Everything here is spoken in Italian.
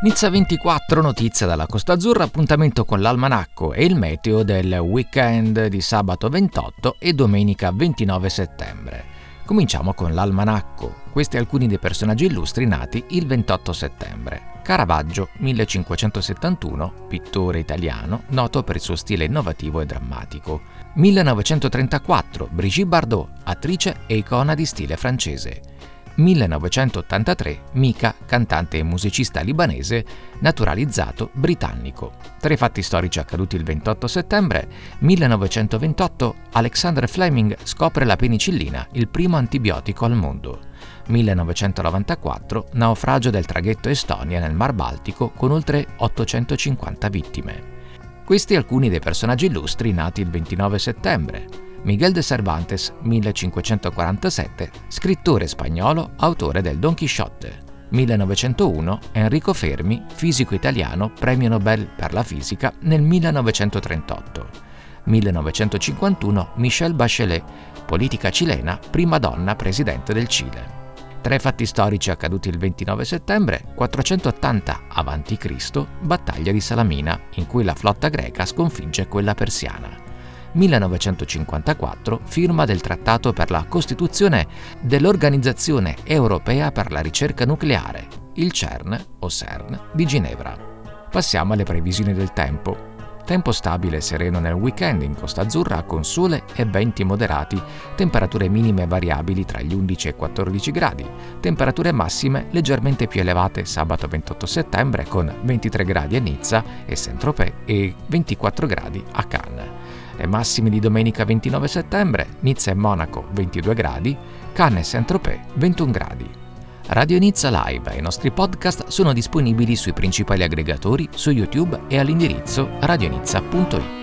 Nizza 24, notizia dalla Costa Azzurra, appuntamento con l'almanacco e il meteo del weekend di sabato 28 e domenica 29 settembre. Cominciamo con l'almanacco. Questi alcuni dei personaggi illustri nati il 28 settembre. Caravaggio, 1571, pittore italiano, noto per il suo stile innovativo e drammatico. 1934, Brigitte Bardot, attrice e icona di stile francese. 1983, Mika, cantante e musicista libanese, naturalizzato britannico. Tra i fatti storici accaduti il 28 settembre, 1928, Alexander Fleming scopre la penicillina, il primo antibiotico al mondo. 1994, naufragio del traghetto Estonia nel Mar Baltico con oltre 850 vittime. Questi alcuni dei personaggi illustri nati il 29 settembre. Miguel de Cervantes, 1547, scrittore spagnolo, autore del Don Chisciotte. 1901, Enrico Fermi, fisico italiano, premio Nobel per la fisica nel 1938. 1951, Michelle Bachelet, politica cilena, prima donna presidente del Cile. Tra i fatti storici accaduti il 29 settembre, 480 a.C., battaglia di Salamina, in cui la flotta greca sconfigge quella persiana. 1954, firma del Trattato per la costituzione dell'Organizzazione Europea per la Ricerca Nucleare, il CERN o CERN di Ginevra. Passiamo alle previsioni del tempo. Tempo stabile e sereno nel weekend in Costa Azzurra con sole e venti moderati, temperature minime variabili tra gli 11 e i 14 gradi, temperature massime leggermente più elevate sabato 28 settembre con 23 gradi a Nizza e Saint-Tropez e 24 gradi a Cannes. Le massime di domenica 29 settembre, Nizza e Monaco 22 gradi, Cannes e Saint-Tropez 21 gradi. Radio Nizza Live e i nostri podcast sono disponibili sui principali aggregatori, su YouTube e all'indirizzo radionizza.it.